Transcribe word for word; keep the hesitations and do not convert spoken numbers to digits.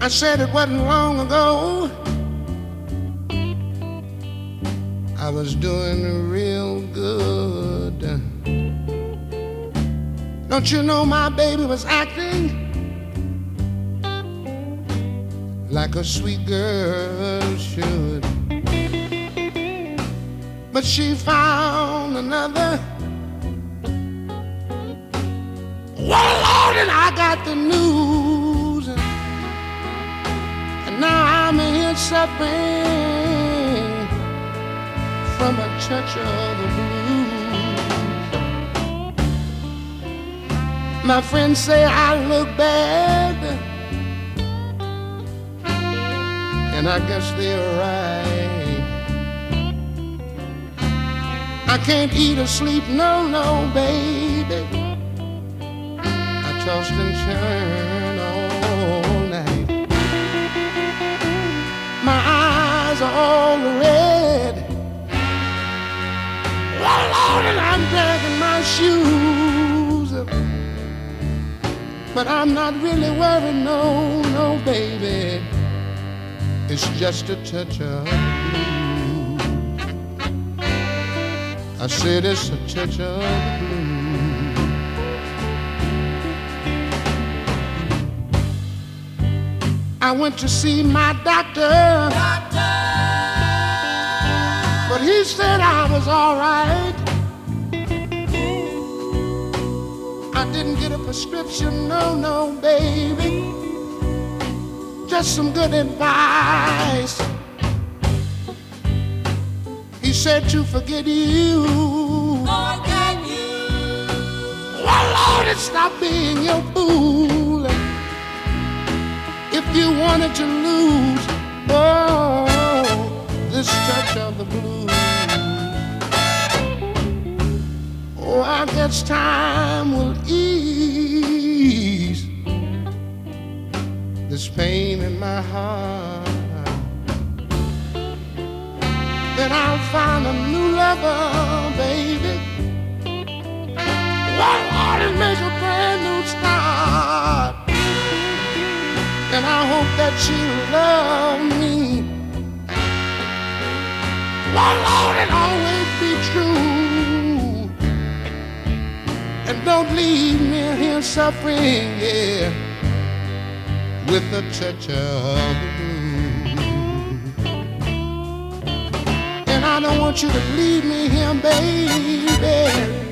I said it wasn't long ago I was doing real good. Don't you know my baby was acting like a sweet girl should? But she found another. Well, Lord, and I got the news, and now I'm here suffering from a touch of the blues. My friends say I look bad, and I guess they're right. I can't eat or sleep, no, no, baby. I toss and turn all night. My eyes are all red. Oh, Lord, and I'm dragging my shoes. But I'm not really worried, no, no, baby. It's just a touch of blue. I said it's a touch of blue. I went to see my doctor, doctor, but he said I was all right. I didn't get a prescription, no, no, baby. Just some good advice. He said to forget you, forget you. Well, Lord, and stop being your fool. If you wanted to lose, oh, this touch of the blues. Oh, I guess time will ease this pain in my heart. Then I'll find a new lover, baby. One heart and make a brand new start. And I hope that she'll love me. One Lord, and always be true. And don't leave me here suffering, yeah, with a touch of the blues. And I don't want you to leave me here, baby,